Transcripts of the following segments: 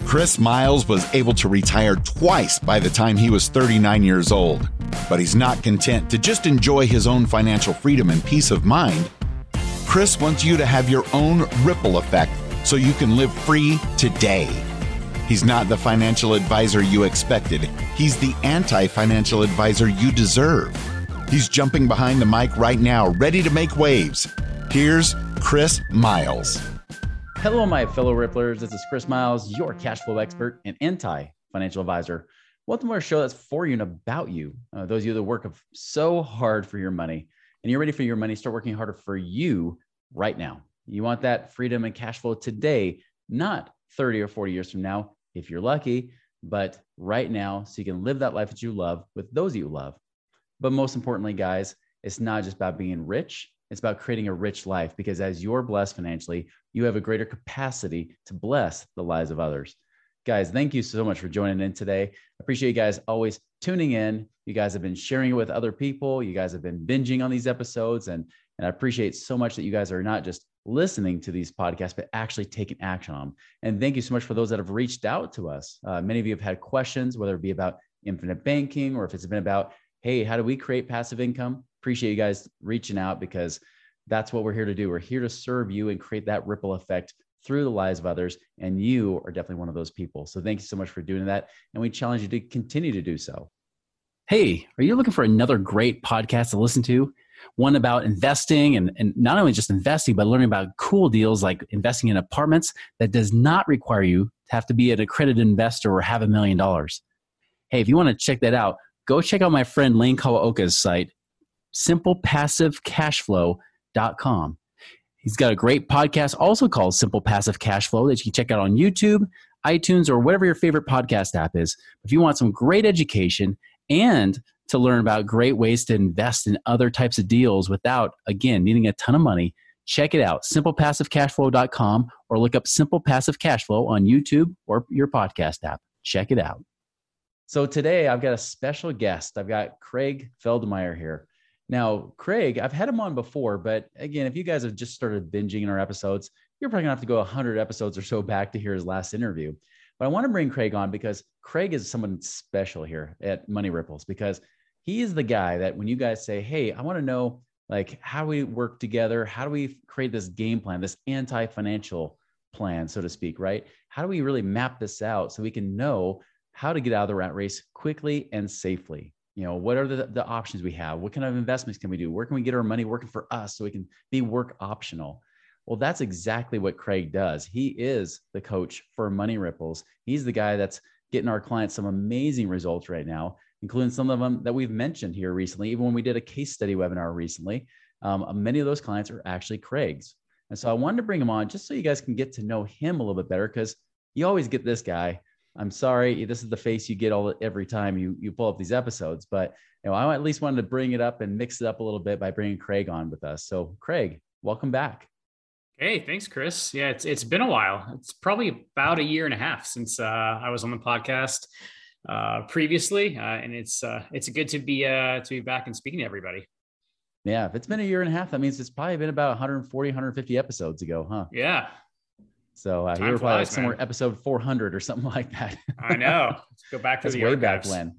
Chris Miles was able to retire twice by the time he was 39 years old, but he's not content to just enjoy his own financial freedom and peace of mind. Chris wants you to have your own ripple effect so you can live free today. He's not the financial advisor you expected. He's the anti-financial advisor you deserve. He's jumping behind the mic right now, ready to make waves. Here's Chris Miles. Hello, my fellow Ripplers. This is Chris Miles, your cash flow expert and anti-financial advisor. Welcome to our show that's for you and about you. Those of you that work so hard for your money and you're ready for your money, start working harder for you right now. You want that freedom and cash flow today, not 30 or 40 years from now, if you're lucky, but right now, so you can live that life that you love with those you love. But most importantly, guys, it's not just about being rich. It's about creating a rich life, because as you're blessed financially, you have a greater capacity to bless the lives of others. Guys, thank you so much for joining in today. I appreciate you guys always tuning in. You guys have been sharing it with other people. You guys have been binging on these episodes. And I appreciate so much that you guys are not just listening to these podcasts, but actually taking action on them. And thank you so much for those that have reached out to us. Many of you have had questions, whether it be about infinite banking or if it's been about, hey, how do we create passive income? Appreciate you guys reaching out, because that's what we're here to do. We're here to serve you and create that ripple effect through the lives of others. And you are definitely one of those people. So thank you so much for doing that. And we challenge you to continue to do so. Hey, are you looking for another great podcast to listen to? One about investing and not only just investing, but learning about cool deals like investing in apartments that does not require you to have to be an accredited investor or have $1 million. Hey, if you want to check that out, go check out my friend Lane Kawaoka's site, simplepassivecashflow.com. He's got a great podcast also called Simple Passive Cash Flow that you can check out on YouTube, iTunes, or whatever your favorite podcast app is. If you want some great education and to learn about great ways to invest in other types of deals without, again, needing a ton of money, check it out, simplepassivecashflow.com, or look up Simple Passive Cash Flow on YouTube or your podcast app. Check it out. So today I've got a special guest. I've got Craig Feldmeyer here. Now, Craig, I've had him on before, but again, if you guys have just started binging in our episodes, you're probably gonna have to go 100 episodes or so back to hear his last interview. But I want to bring Craig on because Craig is someone special here at Money Ripples, because he is the guy that when you guys say, hey, I want to know like how we work together, how do we create this game plan, this anti-financial plan, so to speak, right? How do we really map this out so we can know how to get out of the rat race quickly and safely? You know, what are the options we have? What kind of investments can we do? Where can we get our money working for us so we can be work optional? Well, that's exactly what Craig does. He is the coach for Money Ripples. He's the guy that's getting our clients some amazing results right now, including some of them that we've mentioned here recently. Even when we did a case study webinar recently, many of those clients are actually Craig's. And so I wanted to bring him on just so you guys can get to know him a little bit better, because you always get this guy. I'm sorry, this is the face you get every time you pull up these episodes, but you know, I at least wanted to bring it up and mix it up a little bit by bringing Craig on with us. So Craig, welcome back. Hey, thanks, Chris. Yeah, it's been a while. It's probably about 1.5 years since I was on the podcast previously, and it's good to be back and speaking to everybody. Yeah, if it's been 1.5 years, that means it's probably been about 140, 150 episodes ago, huh? Yeah. So you were probably somewhere episode 400 or something like that. I know. Let's go back to the way archives. back when.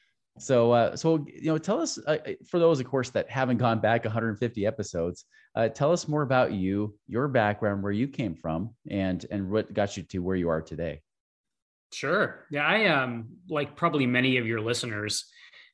So you know, tell us for those, of course, that haven't gone back 150 episodes. Tell us more about you, your background, where you came from, and what got you to where you are today. Sure. Yeah, I like probably many of your listeners,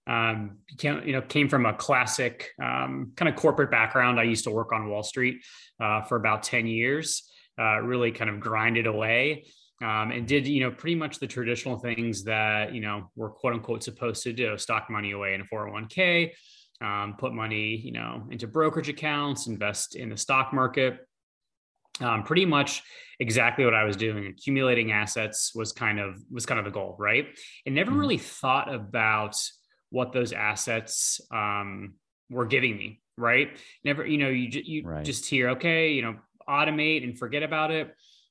came from a classic kind of corporate background. I used to work on Wall Street for about 10 years. Really kind of grinded away and did, pretty much the traditional things that, we're quote unquote supposed to do: stock money away in a 401k, put money, into brokerage accounts, invest in the stock market. Pretty much exactly what I was doing. Accumulating assets was kind of the goal, right? And never really thought about what those assets were giving me, right? Never, you Right. just hear, okay, automate and forget about it,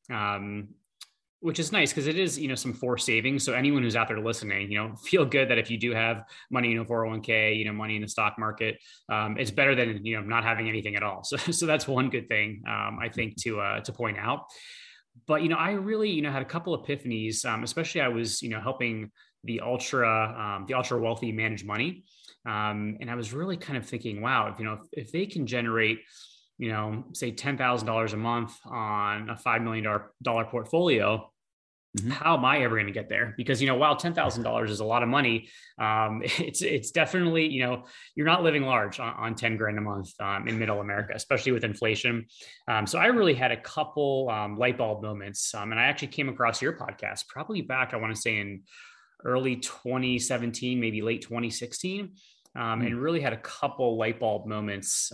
which is nice because it is, some forced savings. So anyone who's out there listening, feel good that if you do have money in a 401k, money in the stock market, it's better than, not having anything at all. So that's one good thing, I think to point out. But, I really, had a couple epiphanies, especially I was, helping the ultra wealthy manage money. And I was really kind of thinking, wow, if they can generate, say $10,000 a month on a $5 million portfolio, how am I ever going to get there? Because, while $10,000 is a lot of money, it's definitely, you're not living large on 10 grand a month in middle America, especially with inflation. So I really had a couple light bulb moments. And I actually came across your podcast probably back, I want to say in early 2017, maybe late 2016. And really had a couple light bulb moments,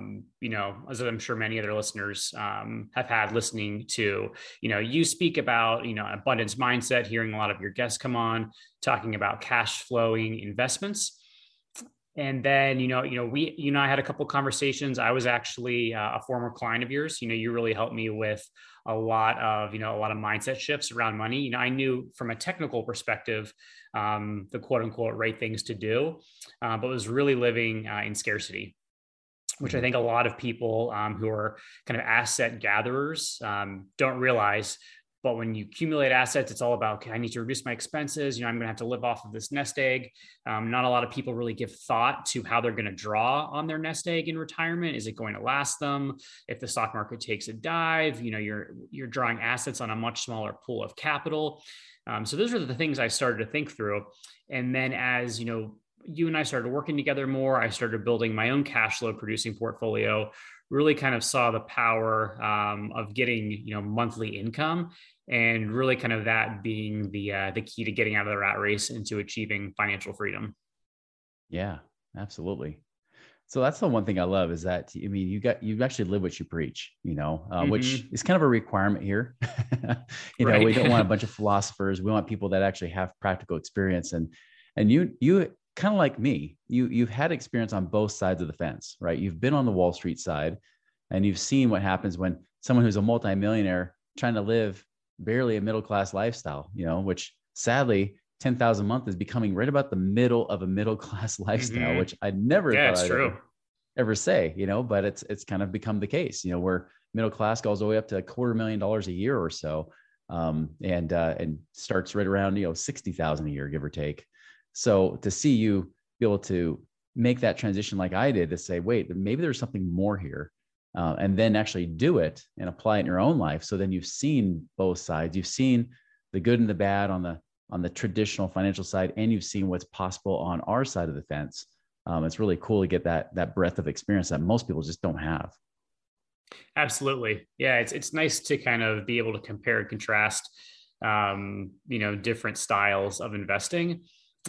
as I'm sure many other listeners have had listening to, you speak about, abundance mindset, hearing a lot of your guests come on, talking about cash flowing investments. And then, I had a couple conversations. I was actually a former client of yours. You really helped me with a lot of mindset shifts around money. I knew from a technical perspective, the quote unquote right things to do, but was really living in scarcity, which I think a lot of people who are kind of asset gatherers don't realize. But when you accumulate assets, it's all about, okay, I need to reduce my expenses. I'm going to have to live off of this nest egg. Not a lot of people really give thought to how they're going to draw on their nest egg in retirement. Is it going to last them? If the stock market takes a dive, you're drawing assets on a much smaller pool of capital. So those are the things I started to think through. And then as, you and I started working together more, I started building my own cash flow producing portfolio, really kind of saw the power of getting, monthly income, and really kind of that being the key to getting out of the rat race into achieving financial freedom. Yeah, absolutely. So that's the one thing I love is that, you actually live what you preach, which is kind of a requirement here. Right. We don't want a bunch of philosophers. We want people that actually have practical experience. And you kind of like me, you've had experience on both sides of the fence, right? You've been on the Wall Street side, and you've seen what happens when someone who's a multimillionaire trying to live barely a middle-class lifestyle, which sadly 10,000 a month is becoming right about the middle of a middle-class lifestyle, which I never thought I'd ever say, but it's kind of become the case, where middle-class goes all the way up to $250,000 a year or so. And starts right around, 60,000 a year, give or take. So to see you be able to make that transition like I did, to say, wait, maybe there's something more here, and then actually do it and apply it in your own life. So then you've seen both sides. You've seen the good and the bad on the traditional financial side, and you've seen what's possible on our side of the fence. It's really cool to get that breadth of experience that most people just don't have. Absolutely. Yeah. It's nice to kind of be able to compare and contrast, different styles of investing.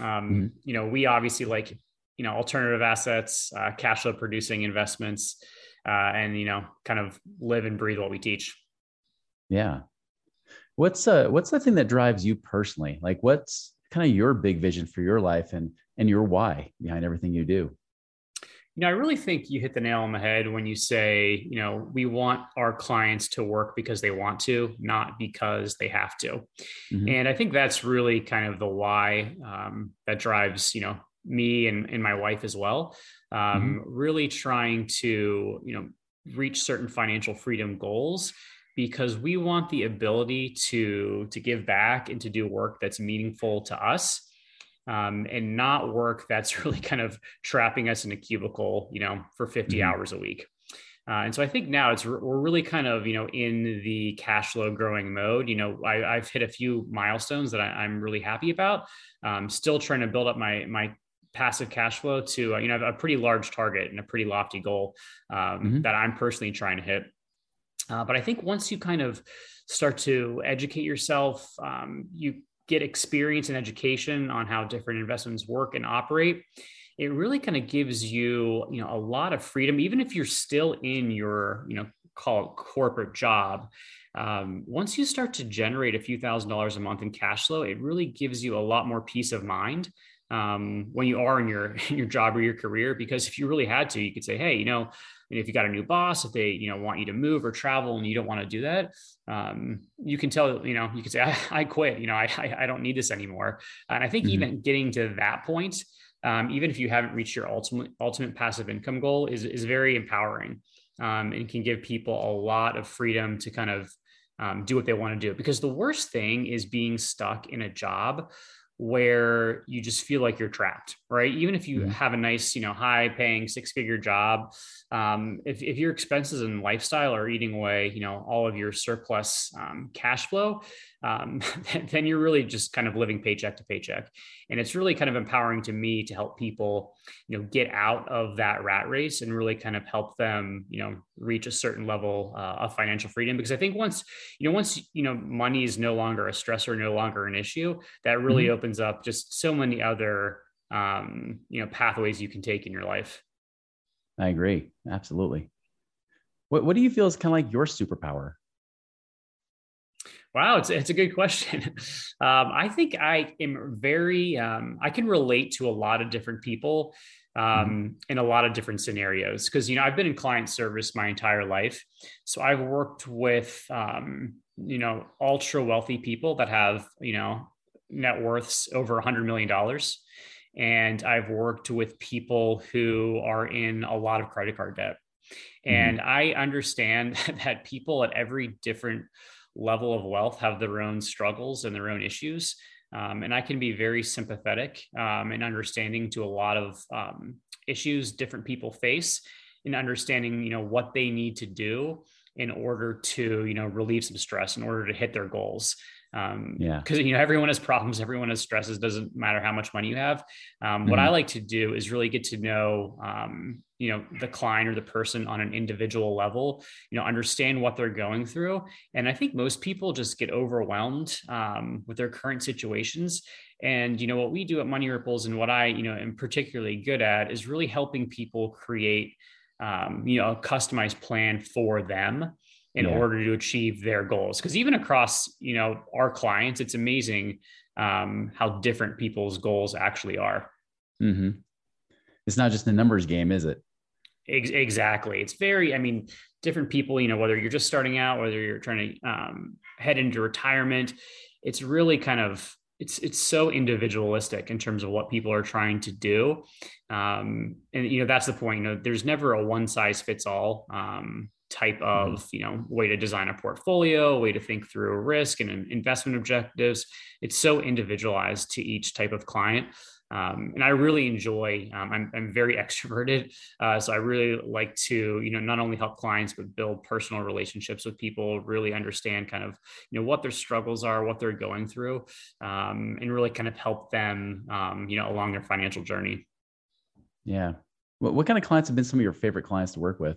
We obviously like, alternative assets, cash flow producing investments, and, kind of live and breathe what we teach. Yeah. What's the thing that drives you personally? Like, what's kind of your big vision for your life and your why behind everything you do? I really think you hit the nail on the head when you say, we want our clients to work because they want to, not because they have to. And I think that's really kind of the why that drives, me and my wife as well. Really trying to, reach certain financial freedom goals, because we want the ability to give back and to do work that's meaningful to us. And not work that's really kind of trapping us in a cubicle, for 50 hours a week. And so I think now we're really kind of, in the cash flow growing mode. I've hit a few milestones that I'm really happy about. Still trying to build up my passive cash flow to, I have a pretty large target and a pretty lofty goal that I'm personally trying to hit. But I think once you kind of start to educate yourself, you get experience and education on how different investments work and operate, it really kind of gives you, a lot of freedom, even if you're still in your, call it corporate job. Once you start to generate a few $1,000s a month in cash flow, it really gives you a lot more peace of mind when you are in your job or your career. Because if you really had to, you could say, hey, if you got a new boss, if they, want you to move or travel and you don't want to do that, you can tell, you can say, I quit, I don't need this anymore. And I think even getting to that point, even if you haven't reached your ultimate passive income goal is very empowering, and can give people a lot of freedom to kind of do what they want to do. Because the worst thing is being stuck in a job where you just feel like you're trapped, right? Even if you have a nice, high paying 6-figure job, if your expenses and lifestyle are eating away, all of your surplus cash flow, then you're really just kind of living paycheck to paycheck. And it's really kind of empowering to me to help people, get out of that rat race and really kind of help them, reach a certain level of financial freedom. Because I think once money is no longer a stressor, no longer an issue, that really opens up just so many other, pathways you can take in your life. I agree. Absolutely. What do you feel is kind of like your superpower? Wow, it's a good question. I think I am very, I can relate to a lot of different people in a lot of different scenarios. Because, I've been in client service my entire life. So I've worked with, ultra wealthy people that have, net worths over $100 million. And I've worked with people who are in a lot of credit card debt. And I understand that people at every different level of wealth have their own struggles and their own issues. And I can be very sympathetic and understanding to a lot of issues different people face, in understanding, what they need to do in order to, relieve some stress, in order to hit their goals. Because everyone has problems, everyone has stresses, doesn't matter how much money you have. What I like to do is really get to know the client or the person on an individual level, understand what they're going through. And I think most people just get overwhelmed with their current situations. And what we do at Money Ripples, and what I am particularly good at, is really helping people create a customized plan for them in order to achieve their goals. Because even across, our clients, it's amazing how different people's goals actually are. It's not just a numbers game, is it? Exactly. It's very, different people, whether you're just starting out, whether you're trying to head into retirement, it's really kind of, it's so individualistic in terms of what people are trying to do. And, that's the point, there's never a one size fits all type of, way to design a portfolio, way to think through risk and investment objectives. It's so individualized to each type of client. And I really enjoy, I'm very extroverted. So I really like to, not only help clients, but build personal relationships with people, really understand kind of, what their struggles are, what they're going through, and really kind of help them, along their financial journey. Yeah. What kind of clients have been some of your favorite clients to work with?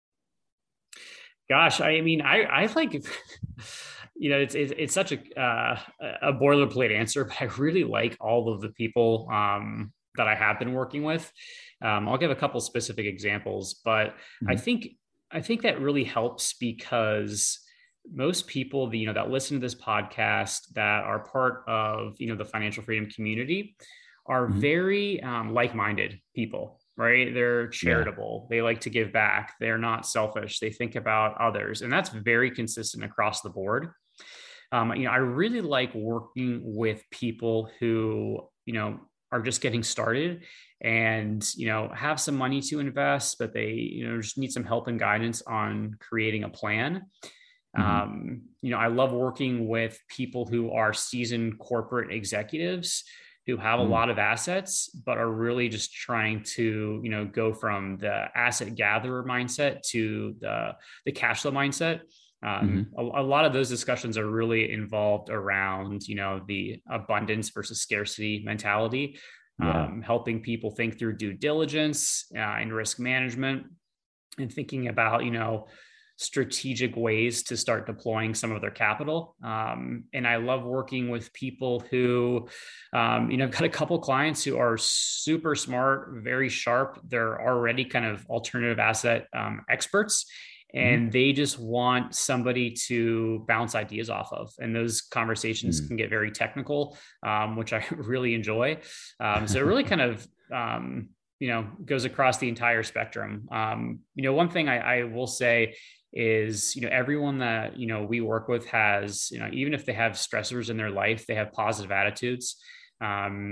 Gosh, I like, it's such a boilerplate answer, but I really like all of the people that I have been working with. I'll give a couple specific examples, but I think that really helps because most people, that listen to this podcast, that are part of, the financial freedom community, are very like-minded people. Right? They're charitable. They like to give back. They're not selfish. They think about others. And that's very consistent across the board. I really like working with people who, are just getting started and, have some money to invest, but they, just need some help and guidance on creating a plan. I love working with people who are seasoned corporate executives who have a lot of assets, but are really just trying to, go from the asset gatherer mindset to the cash flow mindset. A lot of those discussions are really involved around, the abundance versus scarcity mentality, helping people think through due diligence and risk management, and thinking about, strategic ways to start deploying some of their capital. And I love working with people who, I've got a couple clients who are super smart, very sharp. They're already kind of alternative asset experts. And they just want somebody to bounce ideas off of. And those conversations can get very technical, which I really enjoy. So it really kind of, goes across the entire spectrum. One thing I will say is, everyone that, we work with has, even if they have stressors in their life, they have positive attitudes.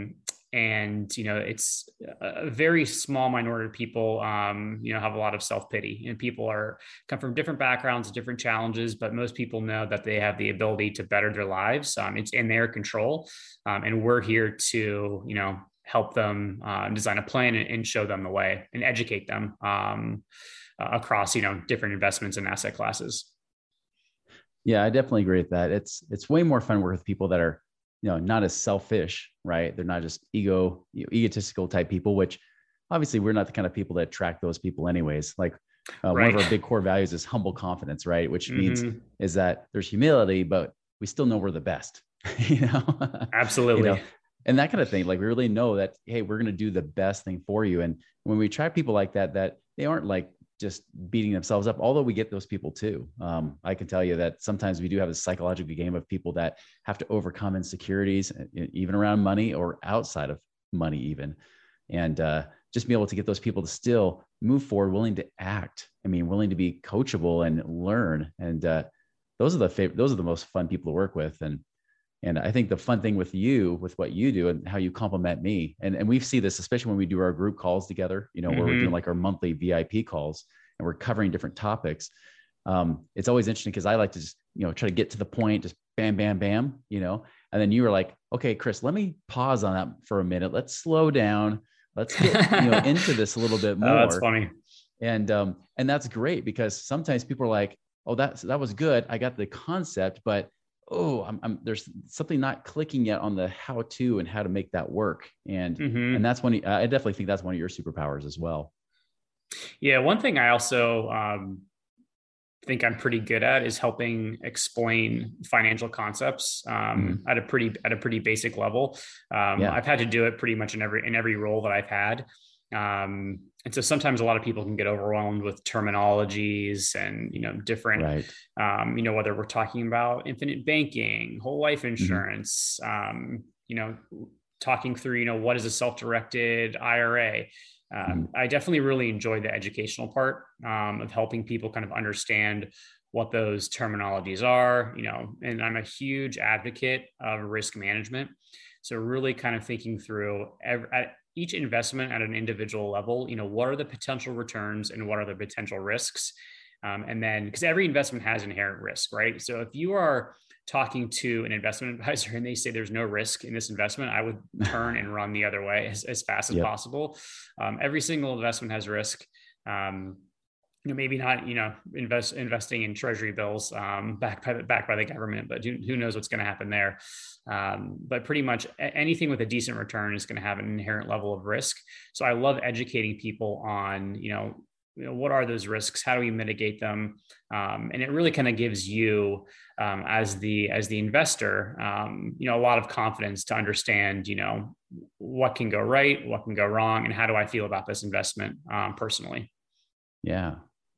And, it's a very small minority of people, have a lot of self-pity, and people come from different backgrounds, different challenges, but most people know that they have the ability to better their lives. It's in their control. And we're here to, help them design a plan and show them the way and educate them across, different investments and asset classes. Yeah, I definitely agree with that. It's way more fun working with people that are, not as selfish, right? They're not just egotistical type people, which obviously we're not the kind of people that attract those people anyways. Like Right. One of our big core values is humble confidence, right? Which means is that there's humility, but we still know we're the best, Absolutely. And that kind of thing. Like we really know that, hey, we're going to do the best thing for you. And when we attract people like that, that they aren't like just beating themselves up, although we get those people too. I can tell you that sometimes we do have a psychological game of people that have to overcome insecurities, even around money or outside of money even. And just be able to get those people to still move forward, willing to act. I mean, willing to be coachable and learn. And those are the most fun people to work with. And I think the fun thing with you, with what you do and how you compliment me, and we see this, especially when we do our group calls together, where we're doing like our monthly VIP calls and we're covering different topics. It's always interesting because I like to just, try to get to the point, just bam, bam, bam, and then you were like, okay, Chris, let me pause on that for a minute. Let's slow down. Let's get, into this a little bit more. Oh, that's funny. And that's great because sometimes people are like, oh, that was good. I got the concept, but there's something not clicking yet on the how to and how to make that work. And that's I definitely think that's one of your superpowers as well. Yeah. One thing I also think I'm pretty good at is helping explain financial concepts at a pretty basic level. I've had to do it pretty much in every role that I've had. And so sometimes a lot of people can get overwhelmed with terminologies and, different, right. Whether we're talking about infinite banking, whole life insurance, talking through, what is a self-directed IRA. I definitely really enjoy the educational part of helping people kind of understand what those terminologies are, and I'm a huge advocate of risk management. So really kind of thinking through at each investment at an individual level, what are the potential returns and what are the potential risks? And then, because every investment has inherent risk, right? So if you are talking to an investment advisor and they say there's no risk in this investment, I would turn and run the other way as fast as possible. Every single investment has risk. Maybe not, investing in treasury bills backed by the government, but who knows what's going to happen there. But pretty much anything with a decent return is going to have an inherent level of risk. So I love educating people on, what are those risks? How do we mitigate them? And it really kind of gives you, as the investor, a lot of confidence to understand, what can go right, what can go wrong, and how do I feel about this investment personally. Yeah,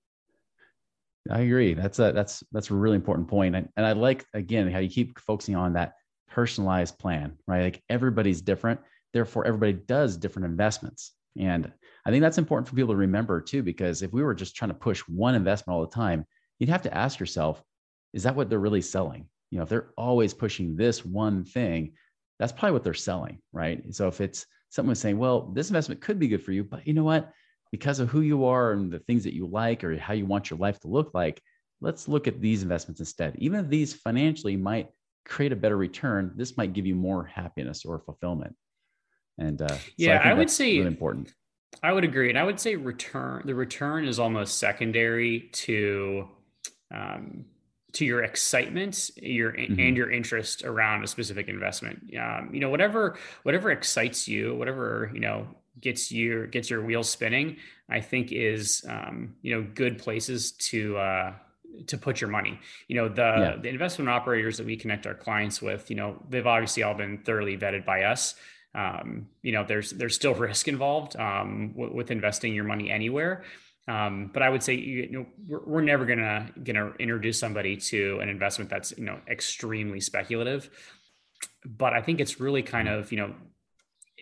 I agree. That's a really important point. And I like, again, how you keep focusing on that personalized plan, right? Like everybody's different. Therefore, everybody does different investments. And I think that's important for people to remember too, because if we were just trying to push one investment all the time, you'd have to ask yourself, is that what they're really selling? If they're always pushing this one thing, that's probably what they're selling, right? So if it's someone saying, well, this investment could be good for you, but you know what? Because of who you are and the things that you like or how you want your life to look like, let's look at these investments instead. Even if these financially might create a better return, this might give you more happiness or fulfillment. And so I would say really important. I would agree. And I would say the return is almost secondary to your excitement, and your interest around a specific investment. Whatever excites you, whatever, gets your wheels spinning, I think is, good places to put your money. The investment operators that we connect our clients with, they've obviously all been thoroughly vetted by us. There's still risk involved with investing your money anywhere. But I would say, we're never gonna introduce somebody to an investment that's, extremely speculative. But I think it's really kind of,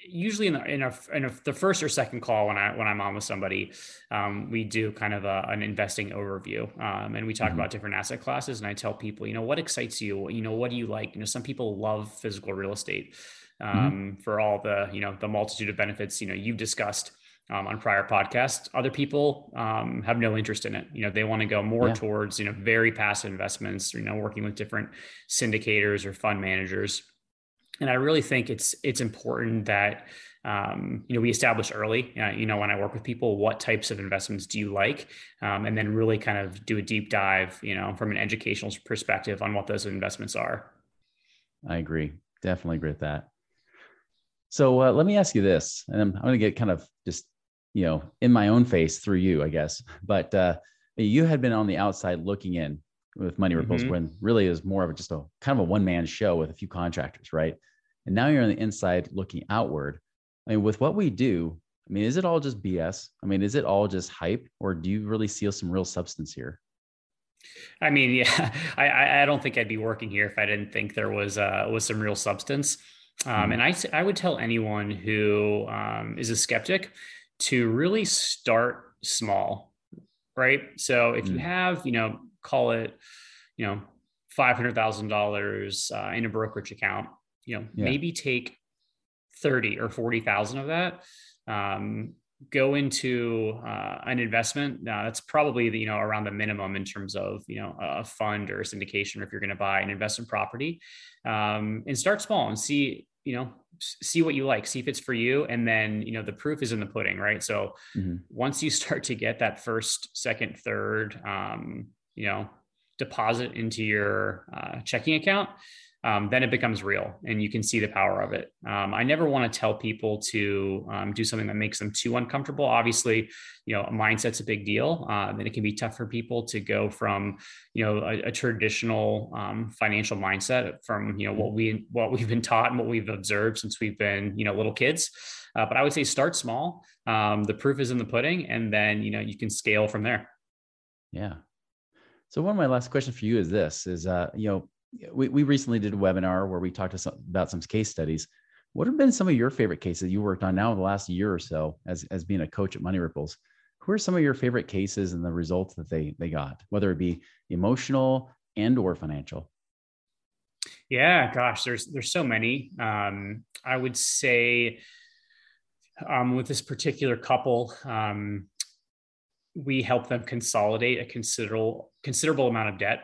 usually the first or second call when I'm on with somebody, we do kind of an investing overview, and we talk about different asset classes. And I tell people, what excites you? What do you like? Some people love physical real estate for all the the multitude of benefits you've discussed on prior podcasts. Other people have no interest in it. They want to go more towards very passive investments. Working with different syndicators or fund managers. And I really think it's important that we establish early, when I work with people, what types of investments do you like? And then really kind of do a deep dive, from an educational perspective on what those investments are. I agree. Definitely agree with that. So let me ask you this, and I'm going to get kind of just, in my own face through you, I guess. But you had been on the outside looking in with Money Ripples when really it was more of just a kind of a one-man show with a few contractors, right? And now you're on the inside looking outward. I mean, with what we do, is it all just BS? Is it all just hype, or do you really see some real substance here? Yeah, I don't think I'd be working here if I didn't think there was some real substance. And I would tell anyone who is a skeptic to really start small, right? So if you have, call it, $500,000 in a brokerage account, maybe take 30 or 40,000 of that, go into an investment. That's probably around the minimum in terms of a fund or a syndication, or if you're going to buy an investment property, and start small and see what you like, see if it's for you. And then, the proof is in the pudding, right? So once you start to get that first, second, third, deposit into your checking account, then it becomes real and you can see the power of it. I never want to tell people to do something that makes them too uncomfortable. Obviously, a mindset's a big deal. And it can be tough for people to go from, a traditional financial mindset from, what we've been taught and what we've observed since we've been, little kids. But I would say start small. The proof is in the pudding, and then, you can scale from there. Yeah. So one of my last questions for you is this: we recently did a webinar where we talked about some case studies. What have been some of your favorite cases you worked on now in the last year or so as being a coach at Money Ripples? Who are some of your favorite cases and the results that they got, whether it be emotional and or financial? Yeah, gosh, there's so many. I would say with this particular couple, we helped them consolidate a considerable amount of debt.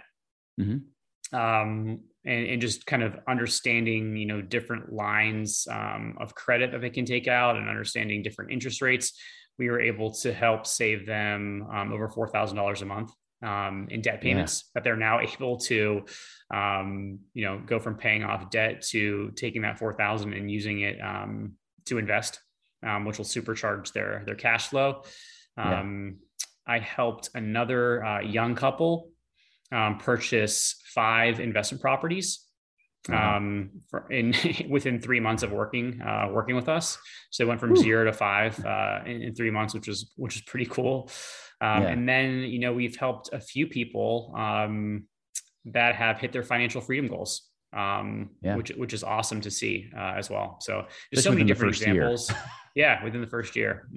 And just kind of understanding, different lines of credit that they can take out and understanding different interest rates. We were able to help save them over $4,000 a month in debt payments that they're now able to, go from paying off debt to taking that $4,000 and using it to invest, which will supercharge their cash flow. I helped another young couple purchase 5 investment properties within 3 months of working with us. So they went from 0 to 5 in 3 months, which is pretty cool. And then, we've helped a few people that have hit their financial freedom goals, which is awesome to see as well. So there's so many different examples. Within the first year.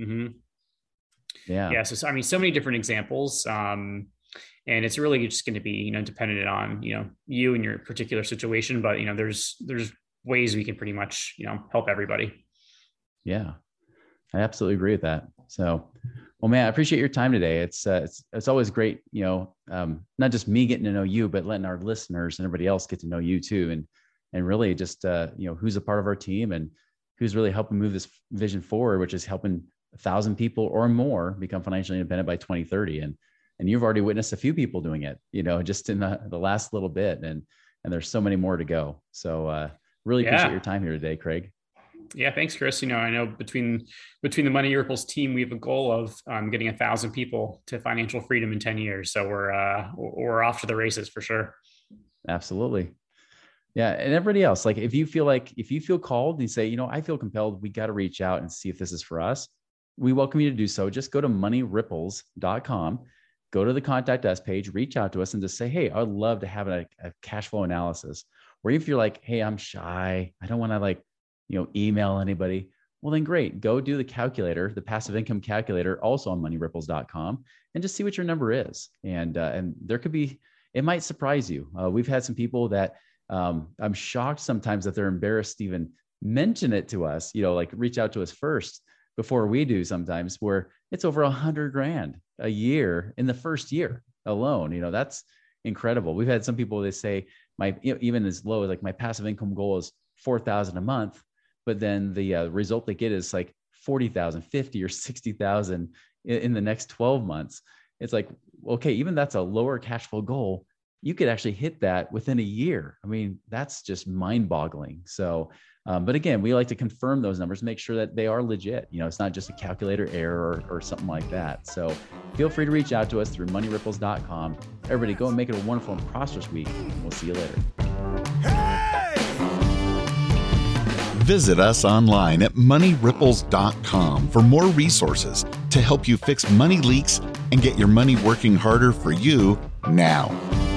So so many different examples. And it's really just going to be, dependent on, you and your particular situation, but, there's ways we can pretty much, help everybody. Yeah, I absolutely agree with that. So, well, man, I appreciate your time today. It's always great, not just me getting to know you, but letting our listeners and everybody else get to know you too. And really just, who's a part of our team and who's really helping move this vision forward, which is helping 1,000 people or more become financially independent by 2030. And you've already witnessed a few people doing it, just in the last little bit, and there's so many more to go. So really appreciate your time here today, Craig. Yeah, thanks, Chris. I know between the Money Ripples team, we have a goal of getting 1,000 people to financial freedom in 10 years. So we're off to the races for sure. Absolutely. Yeah. And everybody else, like if you feel called and you say, I feel compelled, we got to reach out and see if this is for us. We welcome you to do so. Just go to moneyripples.com. Go to the contact us page, reach out to us and just say, hey, I'd love to have a cash flow analysis. Or if you're like, hey, I'm shy, I don't want to email anybody. well, then great. Go do the calculator, the passive income calculator, also on moneyripples.com, and just see what your number is. And there could be, it might surprise you. We've had some people that I'm shocked sometimes that they're embarrassed to even mention it to us, like reach out to us first before we do sometimes, where it's over $100,000 a year in the first year alone. That's incredible. We've had some people that say even as low as like my passive income goal is $4,000 a month, but then the result they get is like $40,000, $50,000 or $60,000 in the next 12 months. It's like, okay, even that's a lower cash flow goal. You could actually hit that within a year. I mean, that's just mind boggling. So, but again, we like to confirm those numbers, make sure that they are legit. It's not just a calculator error or something like that. So feel free to reach out to us through moneyripples.com. Everybody go and make it a wonderful and prosperous week. We'll see you later. Visit us online at moneyripples.com for more resources to help you fix money leaks and get your money working harder for you now.